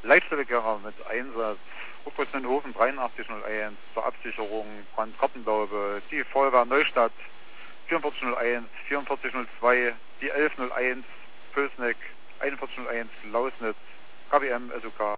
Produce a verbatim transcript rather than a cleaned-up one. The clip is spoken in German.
Leitstelle Gera mit Einsatz Hofen dreiundachtzig null eins zur Absicherung Brandkartenlaube, die Feuerwehr Neustadt vierundvierzig null eins, vierundvierzig null zwei, die elf null eins Pößneck einundvierzig null eins Lausnitz, K W M S O K